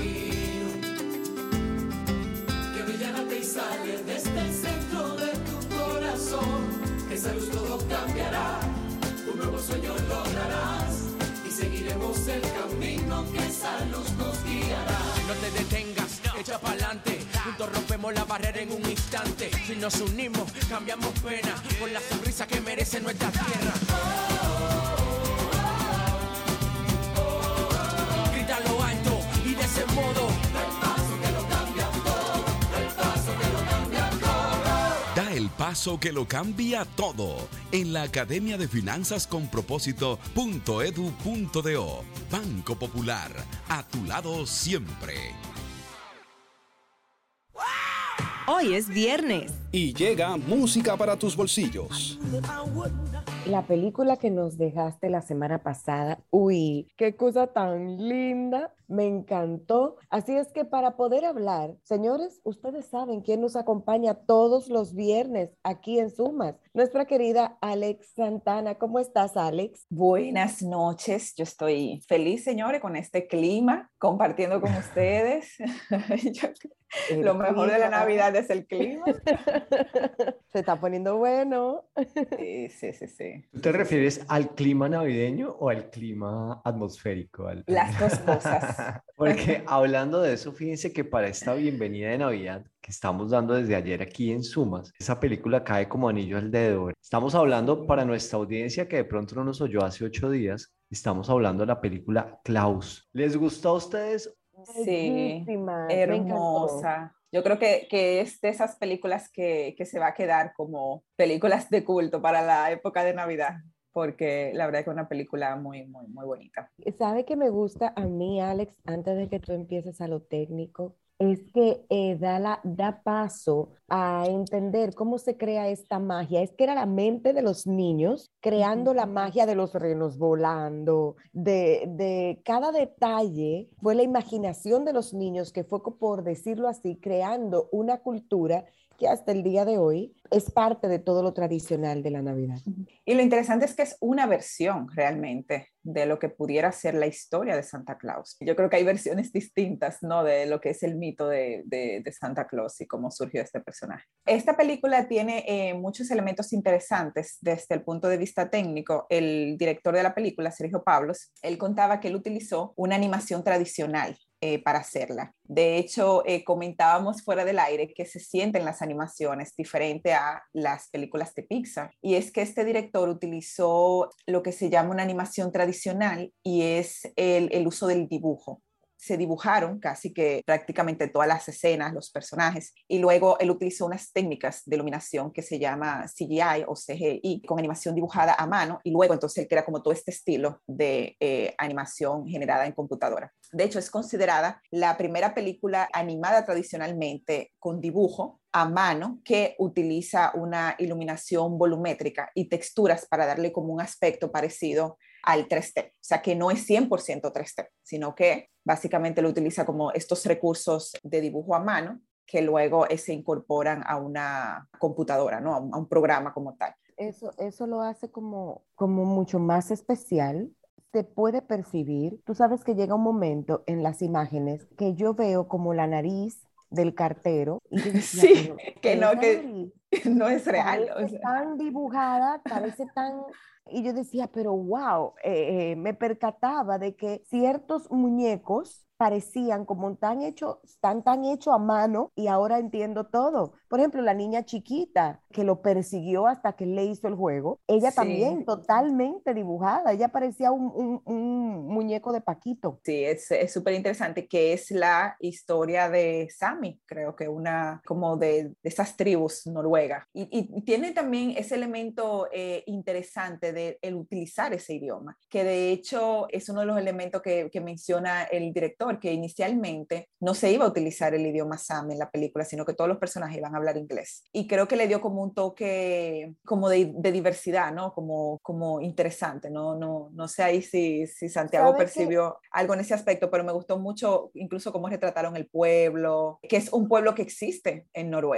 que brilla y sale desde el centro de tu corazón. Esa luz todo cambiará, un nuevo sueño lograrás y seguiremos el camino que esa luz nos guiará. No te detengas, echa pa'lante. Juntos rompemos la barrera en un instante. Si nos unimos, cambiamos pena por la sonrisa que merece nuestra tierra. Grita lo alto y de ese modo El paso que lo cambia todo, el paso que lo cambia todo. Da el paso que lo cambia todo en la Academia de Finanzas con Propósito punto edu punto do. Banco Popular, a tu lado siempre. Hoy es viernes. Y llega música para tus bolsillos. La película que nos dejaste la semana pasada, uy, qué cosa tan linda, me encantó. Así es que para poder hablar, señores, ustedes saben quién nos acompaña todos los viernes aquí en Sumas. Nuestra querida Alex Santana. ¿Cómo estás, Alex? Buenas noches, yo estoy feliz, señores, con este clima, compartiendo con ustedes. Yo- lo mejor de la Navidad es el clima. Se está poniendo bueno. Sí, sí, sí, sí. ¿Tú te refieres al clima navideño o al clima atmosférico? Al- Las dos cosas. Porque hablando de eso, fíjense que para esta bienvenida de Navidad que estamos dando desde ayer aquí en Sumas, esa película cae como anillo al dedo. Estamos hablando para nuestra audiencia que de pronto no nos oyó hace ocho días, estamos hablando de la película Klaus. ¿Les gustó a ustedes? Sí, Bellísima, me encantó. hermosa. Yo creo que, que es de esas películas que, que se va a quedar como películas de culto para la época de Navidad, porque la verdad es que es una película muy, muy, muy bonita. ¿Sabe qué me gusta a mí, Alex, antes de que tú empieces a lo técnico? Es que eh, da, la, da paso a entender cómo se crea esta magia. Es que era la mente de los niños creando la magia de los renos volando, de, de cada detalle. Fue la imaginación de los niños que fue, por decirlo así, creando una cultura que hasta el día de hoy es parte de todo lo tradicional de la Navidad. Y lo interesante es que es una versión realmente de lo que pudiera ser la historia de Santa Claus. Yo creo que hay versiones distintas, ¿no?, de lo que es el mito de, de, de Santa Claus y cómo surgió este personaje. Esta película tiene eh, muchos elementos interesantes desde el punto de vista técnico. El director de la película, Sergio Pablos, él contaba que él utilizó una animación tradicional Eh, para hacerla. De hecho, eh, comentábamos fuera del aire que se sienten las animaciones diferente a las películas de Pixar. Y es que este director utilizó lo que se llama una animación tradicional y es el, el uso del dibujo. Se dibujaron casi que prácticamente todas las escenas, los personajes, y luego él utilizó unas técnicas de iluminación que se llama C G I o C G I, con animación dibujada a mano, y luego entonces él crea como todo este estilo de eh, animación generada en computadora. De hecho, es considerada la primera película animada tradicionalmente con dibujo a mano que utiliza una iluminación volumétrica y texturas para darle como un aspecto parecido al tres D. O sea, que no es cien por ciento tres D, sino que básicamente lo utiliza como estos recursos de dibujo a mano que luego eh, se incorporan a una computadora, ¿no? A un, a un programa como tal. Eso, eso lo hace como, como mucho más especial. Se puede percibir. Tú sabes que llega un momento en las imágenes que yo veo como la nariz del cartero. Y yo decía, Sí, pero que no, esa que nariz no es real. O parece sea. tan dibujada, parece tan... Y yo decía, pero wow, eh, eh, me percataba de que ciertos muñecos parecían como tan hecho, tan, tan hecho a mano, y ahora entiendo todo. Por ejemplo, la niña chiquita que lo persiguió hasta que él le hizo el juego, ella Sí. también totalmente dibujada, ella parecía un, un, un muñeco de Paquito. Sí, es es súper interesante, que es la historia de Sami, creo que una como de, de esas tribus noruegas. Y, y tiene también ese elemento eh, interesante de el utilizar ese idioma, que de hecho es uno de los elementos que, que menciona el director, que inicialmente no se iba a utilizar el idioma Sami en la película, sino que todos los personajes iban a hablar inglés. Y creo que le dio como un toque como de, de diversidad, ¿no? Como, como interesante, ¿no? No, no sé ahí si, si Santiago percibió que... algo en ese aspecto, pero me gustó mucho incluso cómo retrataron el pueblo, que es un pueblo que existe en Noruega.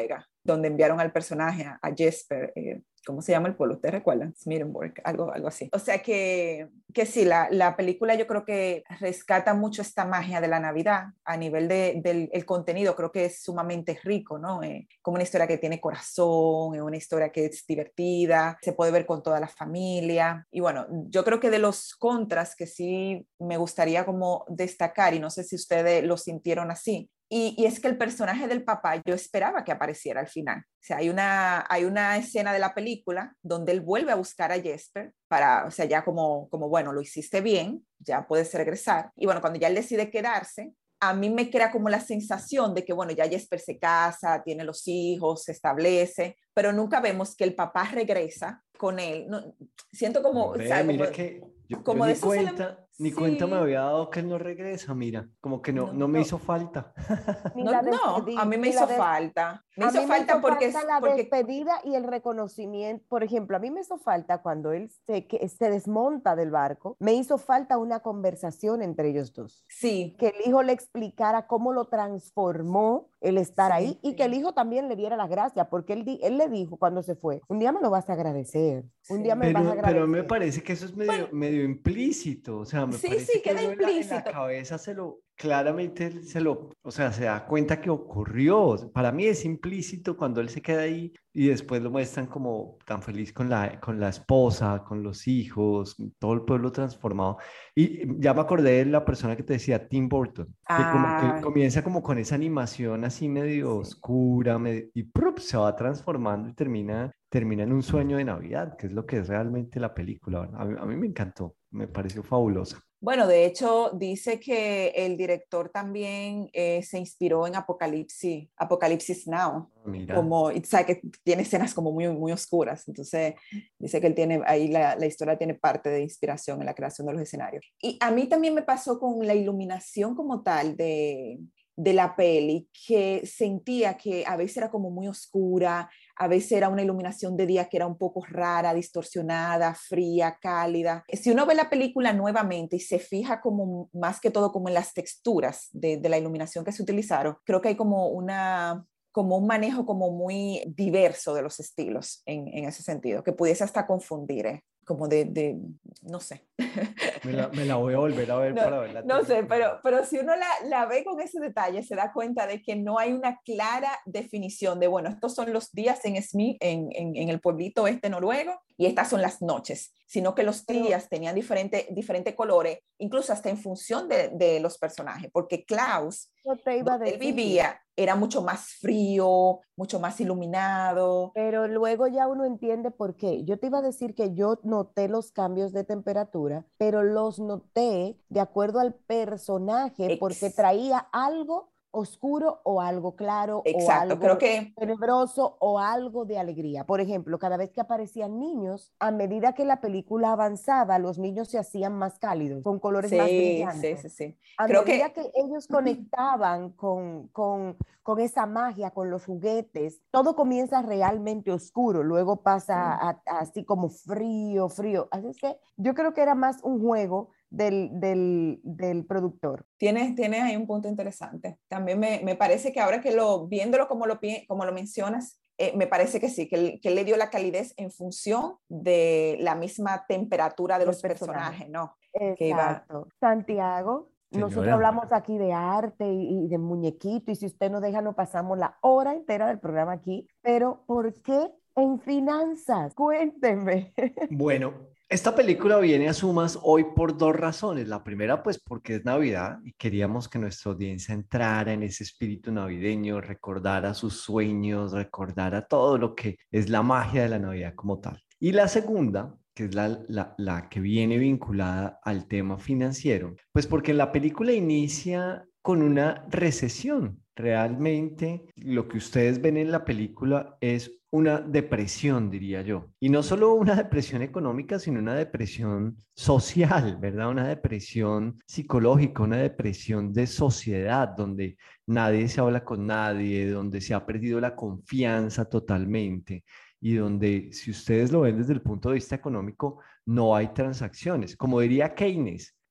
donde enviaron al personaje, a, a Jesper, eh, ¿cómo se llama el pueblo? ¿Ustedes recuerdan? Smittenborg, algo, algo así. O sea que, que sí, la, la película yo creo que rescata mucho esta magia de la Navidad a nivel de, del el contenido, creo que es sumamente rico, ¿no? Eh, como una historia que tiene corazón, es una historia que es divertida, se puede ver con toda la familia. Y bueno, yo creo que de los contras que sí me gustaría como destacar, y no sé si ustedes lo sintieron así, Y, y es que el personaje del papá, yo esperaba que apareciera al final. O sea, hay una, hay una escena de la película donde él vuelve a buscar a Jesper para, o sea, ya como, como, bueno, lo hiciste bien, ya puedes regresar. Y bueno, cuando ya él decide quedarse, a mí me crea como la sensación de que, bueno, ya Jesper se casa, tiene los hijos, se establece, pero nunca vemos que el papá regresa con él. No, siento como, Ve, o sea, mira como, que yo, como yo de ni eso se le- cuenta, ni sí. cuenta me había dado que él no regresa, mira, como que no, No, no me No, hizo falta. ni no, la no, a despedida, mí me ni la hizo des- falta. Me a hizo mí me falta hizo porque, falta la porque despedida y el reconocimiento. Por ejemplo, a mí me hizo falta cuando él se, que se desmonta del barco, me hizo falta una conversación entre ellos dos. sí, Que el hijo le explicara cómo lo transformó el estar sí, ahí y que el hijo también le diera las gracias, porque él, di- él le dijo cuando se fue, un día me lo vas a agradecer, un sí. día me vas a Pero, pero me agradecer. parece que eso es medio, Bueno, medio implícito, o sea, me sí, parece sí, que queda uno en la, en la implícito. cabeza se lo, claramente se lo, o sea, se da cuenta que ocurrió. Para mí es implícito cuando él se queda ahí y después lo muestran como tan feliz con la, con la esposa, con los hijos, todo el pueblo transformado. Y ya me acordé de la persona que te decía, Tim Burton, que como que Ah, comienza como con esa animación así medio sí. oscura medio- y ¡prup! Se va transformando y termina, termina en un sueño de Navidad, que es lo que es realmente la película. A mí, a mí me encantó, me pareció fabulosa. Bueno, de hecho, dice que el director también eh, se inspiró en Apocalipsis, Apocalipsis Now, Mira, como, y sabe que tiene escenas como muy, muy oscuras, entonces dice que él tiene, ahí la, la historia tiene parte de inspiración en la creación de los escenarios. Y a mí también me pasó con la iluminación como tal de, de la peli, que sentía que a veces era como muy oscura, a veces era una iluminación de día que era un poco rara, distorsionada, fría, cálida. Si uno ve la película nuevamente y se fija como más que todo como en las texturas de, de la iluminación que se utilizaron, creo que hay como una como un manejo como muy diverso de los estilos en, en ese sentido, que pudiese hasta confundir, ¿eh? Como de, de, no sé. me la, me la voy a volver a ver No, para ver la no sé, película. pero, pero si uno la, la ve con ese detalle, se da cuenta de que no hay una clara definición de, bueno, estos son los días en Smith, en, en, en el pueblito este noruego, y estas son las noches, sino que los Pero- días tenían diferentes diferente colores, incluso hasta en función de, de los personajes, porque Klaus, Yo te iba a donde él decir, vivía, era mucho más frío, mucho más iluminado. pero luego ya uno entiende por qué. Yo te iba a decir que yo noté los cambios de temperatura, pero los noté de acuerdo al personaje porque Ex- traía algo oscuro o algo claro o Exacto, creo algo que tenebroso o algo de alegría. Por ejemplo, cada vez que aparecían niños, a medida que la película avanzaba, los niños se hacían más cálidos, con colores más sí, sí, sí, brillantes. sí. A Creo medida que que ellos conectaban con, con, con esa magia, con los juguetes, todo comienza realmente oscuro, luego pasa a, a así como frío, frío. Así es que yo creo que era más un juego del, del, del productor. Tienes, tienes ahí un punto interesante. También me, me parece que ahora que lo, viéndolo como lo, como lo mencionas, eh, me parece que sí, que, él- que él le dio la calidez en función de la misma temperatura de Del los personaje. personajes, ¿no? Que iba, Exacto. Santiago, nosotros señora. hablamos aquí de arte y, y de muñequito, y si usted nos deja, nos pasamos la hora entera del programa aquí, pero ¿por qué en finanzas? Cuénteme. Bueno, esta película viene a sumas hoy por dos razones. La primera, pues porque es Navidad y queríamos que nuestra audiencia entrara en ese espíritu navideño, recordara sus sueños, recordara todo lo que es la magia de la Navidad como tal. Y la segunda, que es la, la, la que viene vinculada al tema financiero, pues porque la película inicia con una recesión. Realmente lo que ustedes ven en la película es una depresión, diría yo. Y no solo una depresión económica, sino una depresión social, ¿verdad? Una depresión psicológica, una depresión de sociedad, donde nadie se habla con nadie, donde se ha perdido la confianza totalmente y donde, si ustedes lo ven desde el punto de vista económico, no hay transacciones. Como diría Keynes,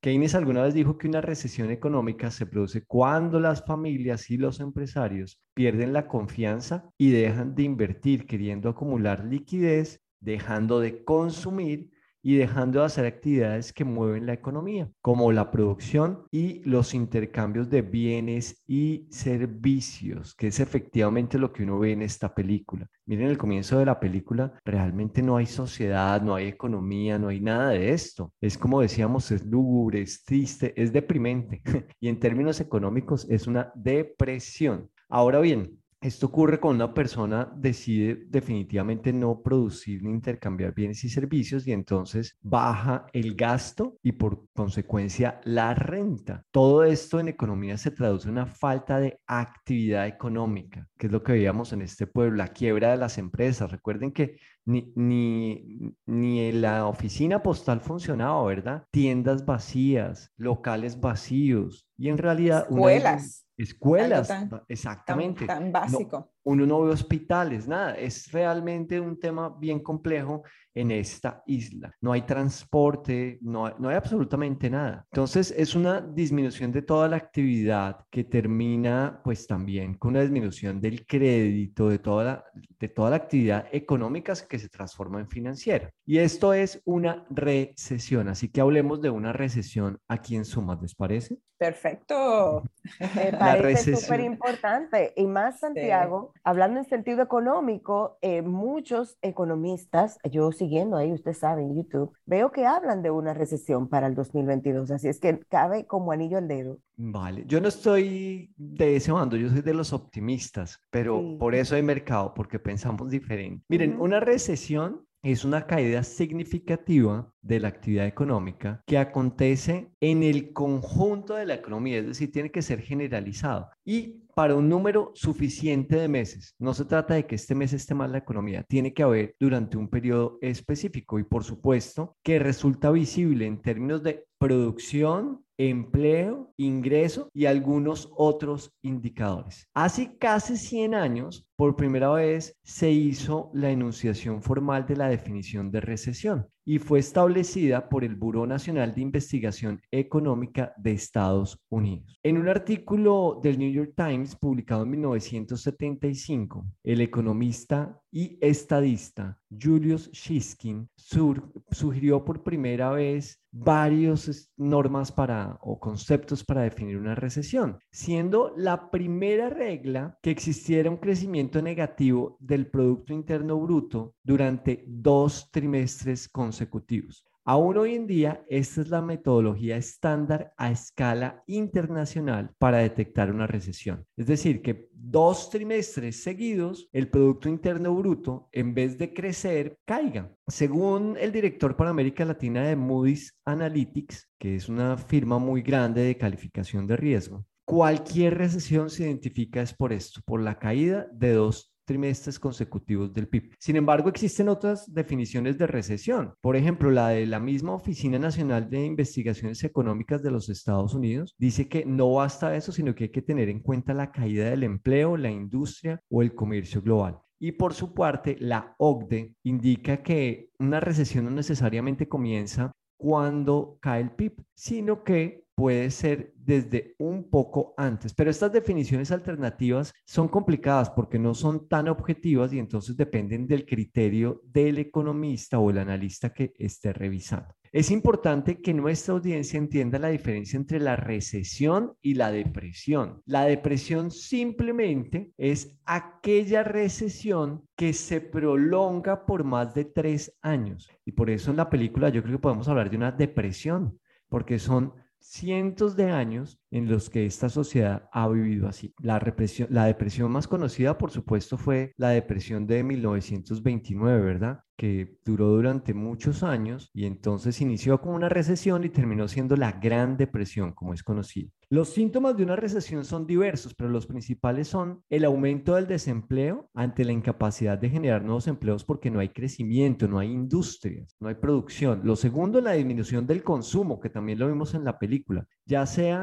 Keynes alguna vez dijo que una recesión económica se produce cuando las familias y los empresarios pierden la confianza y dejan de invertir queriendo acumular liquidez, dejando de consumir y dejando de hacer actividades que mueven la economía, como la producción y los intercambios de bienes y servicios, que es efectivamente lo que uno ve en esta película. Miren el comienzo de la película, realmente no hay sociedad, no hay economía, no hay nada de esto. Es como decíamos, es lúgubre, es triste, es deprimente y en términos económicos es una depresión. Ahora bien, esto ocurre cuando una persona decide definitivamente no producir ni intercambiar bienes y servicios y entonces baja el gasto y por consecuencia la renta. Todo esto en economía se traduce en una falta de actividad económica, que es lo que veíamos en este pueblo, la quiebra de las empresas. Recuerden que ni, ni, ni la oficina postal funcionaba, ¿verdad? Tiendas vacías, locales vacíos y en realidad... Escuelas. Una, escuelas, tan, exactamente. Tan, tan básico. No, uno no ve hospitales, nada. Es realmente un tema bien complejo en esta isla. No hay transporte, no hay, no hay absolutamente nada. Entonces es una disminución de toda la actividad que termina pues también con una disminución del crédito, de toda la, de toda la actividad económica que se transforma en financiera. Y esto es una recesión. Así que hablemos de una recesión aquí en Sumas, ¿les parece? Perfecto. Me parece súper importante. Y más, Santiago, sí. Hablando en sentido económico, eh, muchos economistas, yo siguiendo ahí, usted sabe, en YouTube, veo que hablan de una recesión para el dos mil veintidós. Así es que cabe como anillo al dedo. Vale, yo no estoy de ese bando, yo soy de los optimistas, pero sí. Por eso hay mercado, porque pensamos diferente. Miren, uh-huh. Una recesión es una caída significativa de la actividad económica que acontece en el conjunto de la economía, es decir, tiene que ser generalizado y para un número suficiente de meses. No se trata de que este mes esté mal la economía, tiene que haber durante un periodo específico y por supuesto que resulta visible en términos de producción, empleo, ingreso y algunos otros indicadores. Hace casi cien años, por primera vez, se hizo la enunciación formal de la definición de recesión y fue establecida por el Buró Nacional de Investigación Económica de Estados Unidos. En un artículo del New York Times publicado en mil novecientos setenta y cinco, el economista y estadista Julius Shiskin sur, sugirió por primera vez varias normas para, o conceptos para definir una recesión, siendo la primera regla que existiera un crecimiento negativo del Producto Interno Bruto durante dos trimestres consecutivos. Aún hoy en día, esta es la metodología estándar a escala internacional para detectar una recesión. Es decir, que dos trimestres seguidos, el Producto Interno Bruto, en vez de crecer, caiga. Según el director para América Latina de Moody's Analytics, que es una firma muy grande de calificación de riesgo, cualquier recesión se identifica es por esto, por la caída de dos trimestres consecutivos del P I B. Sin embargo, existen otras definiciones de recesión. Por ejemplo, la de la misma Oficina Nacional de Investigaciones Económicas de los Estados Unidos dice que no basta eso, sino que hay que tener en cuenta la caída del empleo, la industria o el comercio global. Y por su parte, la O C D E indica que una recesión no necesariamente comienza cuando cae el P I B, sino que puede ser desde un poco antes, pero estas definiciones alternativas son complicadas porque no son tan objetivas y entonces dependen del criterio del economista o el analista que esté revisando. Es importante que nuestra audiencia entienda la diferencia entre la recesión y la depresión. La depresión simplemente es aquella recesión que se prolonga por más de tres años y por eso en la película yo creo que podemos hablar de una depresión, porque son cientos de años en los que esta sociedad ha vivido así. La, represión, la depresión más conocida, por supuesto, fue la depresión de mil novecientos veintinueve, ¿verdad? Que duró durante muchos años y entonces inició como una recesión y terminó siendo la Gran Depresión, como es conocida. Los síntomas de una recesión son diversos, pero los principales son el aumento del desempleo ante la incapacidad de generar nuevos empleos porque no hay crecimiento, no hay industrias, no hay producción. Lo segundo, la disminución del consumo, que también lo vimos en la película, ya sea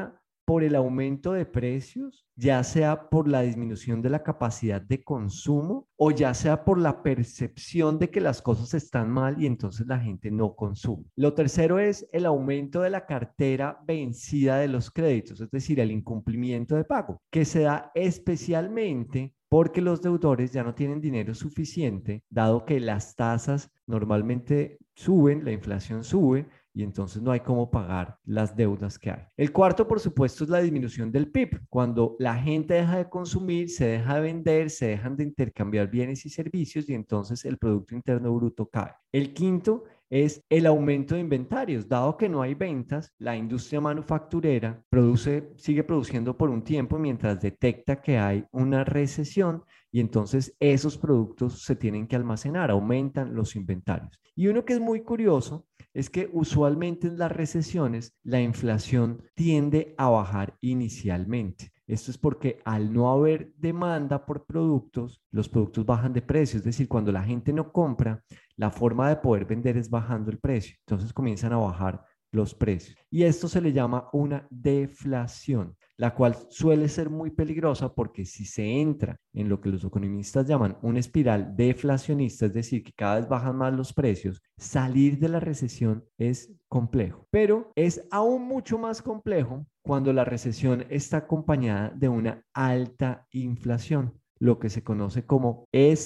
por el aumento de precios, ya sea por la disminución de la capacidad de consumo o ya sea por la percepción de que las cosas están mal y entonces la gente no consume. Lo tercero es el aumento de la cartera vencida de los créditos, es decir, el incumplimiento de pago, que se da especialmente porque los deudores ya no tienen dinero suficiente, dado que las tasas normalmente suben, la inflación sube, y entonces no hay cómo pagar las deudas que hay. El cuarto, por supuesto, es la disminución del P I B. Cuando la gente deja de consumir, se deja de vender, se dejan de intercambiar bienes y servicios y entonces el Producto Interno Bruto cae. El quinto es el aumento de inventarios. Dado que no hay ventas, la industria manufacturera produce, sigue produciendo por un tiempo mientras detecta que hay una recesión y entonces esos productos se tienen que almacenar, aumentan los inventarios. Y uno que es muy curioso es que usualmente en las recesiones la inflación tiende a bajar inicialmente. Esto es porque al no haber demanda por productos, los productos bajan de precio. Es decir, cuando la gente no compra, la forma de poder vender es bajando el precio. Entonces comienzan a bajar los precios. Y esto se le llama una deflación, la cual suele ser muy peligrosa porque si se entra en lo que los economistas llaman una espiral deflacionista, es decir, que cada vez bajan más los precios, salir de la recesión es complejo. Pero es aún mucho más complejo cuando la recesión está acompañada de una alta inflación, lo que se conoce como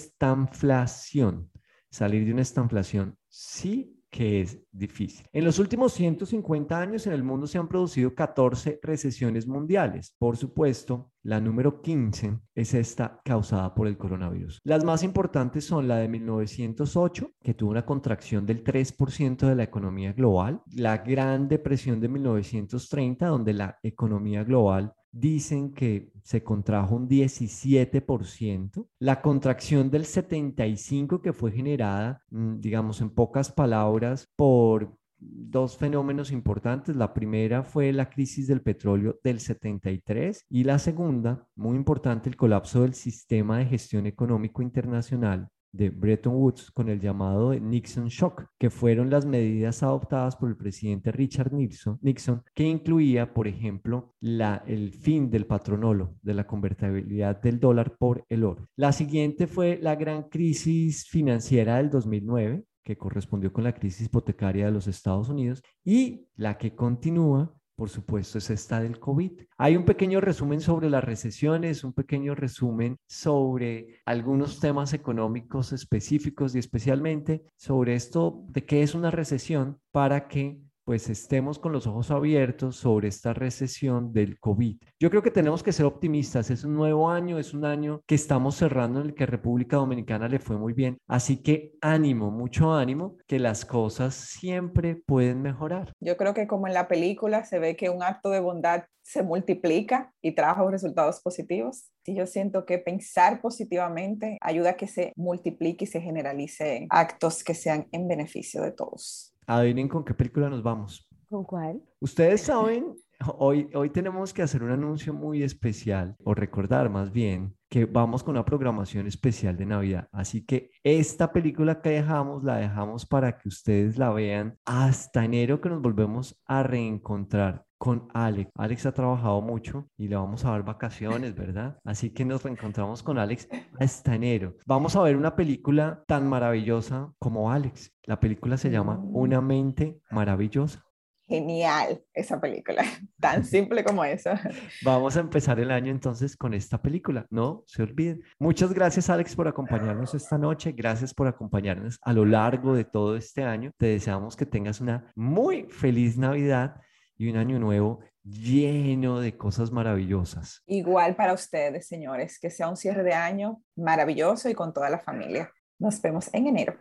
estanflación. Salir de una estanflación sí que es difícil. En los últimos ciento cincuenta años en el mundo se han producido catorce recesiones mundiales. Por supuesto, la número quince es esta causada por el coronavirus. Las más importantes son la de mil novecientos ocho, que tuvo una contracción del tres por ciento de la economía global, la Gran Depresión de mil novecientos treinta, donde la economía global dicen que se contrajo un diecisiete por ciento. La contracción del setenta y cinco, que fue generada, digamos en pocas palabras, por dos fenómenos importantes. La primera fue la crisis del petróleo del setenta y tres y la segunda, muy importante, el colapso del sistema de gestión económico internacional de Bretton Woods con el llamado de Nixon Shock, que fueron las medidas adoptadas por el presidente Richard Nixon, Nixon que incluía, por ejemplo, la, el fin del patronolo, de la convertibilidad del dólar por el oro. La siguiente fue la gran crisis financiera del dos mil nueve, que correspondió con la crisis hipotecaria de los Estados Unidos, y la que continúa, por supuesto, es esta del COVID. Hay un pequeño resumen sobre las recesiones, un pequeño resumen sobre algunos temas económicos específicos y especialmente sobre esto de qué es una recesión para que pues estemos con los ojos abiertos sobre esta recesión del COVID. Yo creo que tenemos que ser optimistas. Es un nuevo año, es un año que estamos cerrando en el que República Dominicana le fue muy bien. Así que ánimo, mucho ánimo, que las cosas siempre pueden mejorar. Yo creo que como en la película se ve que un acto de bondad se multiplica y trabaja resultados positivos. Y yo siento que pensar positivamente ayuda a que se multiplique y se generalice actos que sean en beneficio de todos. Adivinen con qué película nos vamos. ¿Con cuál? Ustedes saben, hoy, hoy tenemos que hacer un anuncio muy especial, o recordar más bien, que vamos con una programación especial de Navidad. Así que esta película que dejamos, la dejamos para que ustedes la vean hasta enero, que nos volvemos a reencontrar con Alex. Alex ha trabajado mucho y le vamos a dar vacaciones, ¿verdad? Así que nos reencontramos con Alex hasta enero. Vamos a ver una película tan maravillosa como Alex. La película se llama Una mente maravillosa. Genial esa película, tan simple como eso. Vamos a empezar el año entonces con esta película, no se olviden. Muchas gracias, Alex, por acompañarnos esta noche. Gracias por acompañarnos a lo largo de todo este año. Te deseamos que tengas una muy feliz Navidad y un año nuevo lleno de cosas maravillosas. Igual para ustedes, señores, que sea un cierre de año maravilloso y con toda la familia. Nos vemos en enero.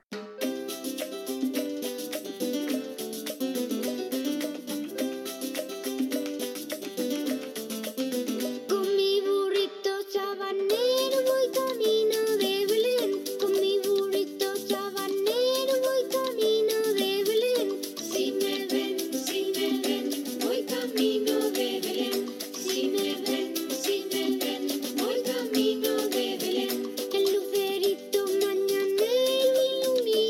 El lucerito mañanero ilumina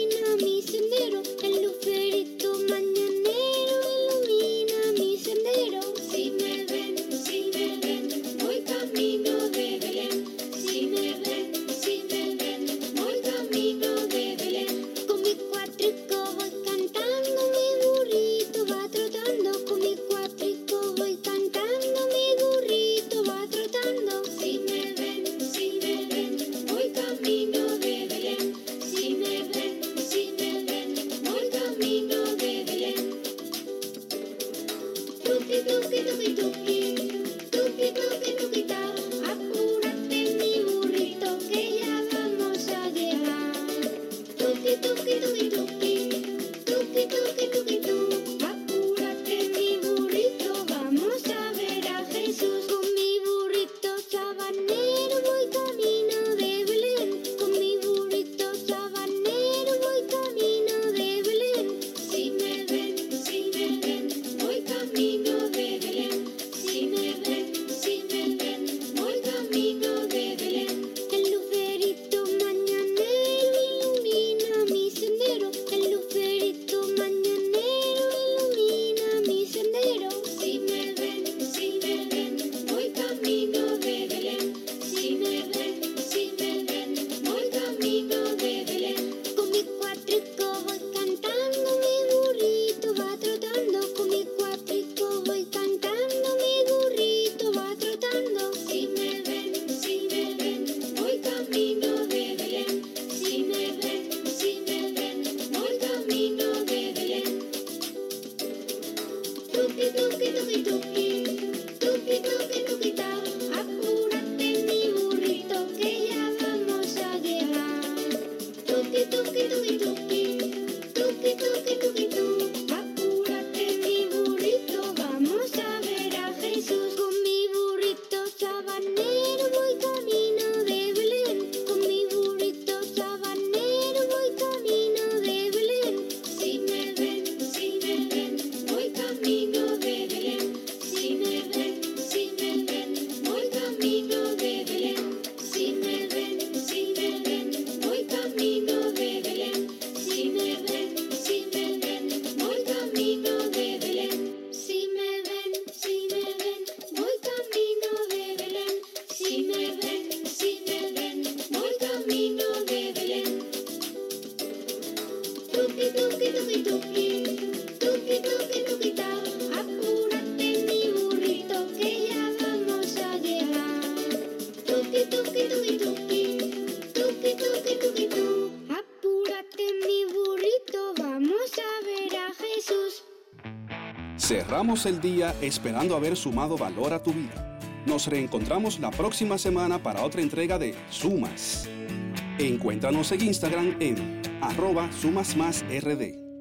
Cerramos el día esperando haber sumado valor a tu vida. Nos reencontramos la próxima semana para otra entrega de Sumas. Encuéntranos en Instagram en arroba sumasmásrd.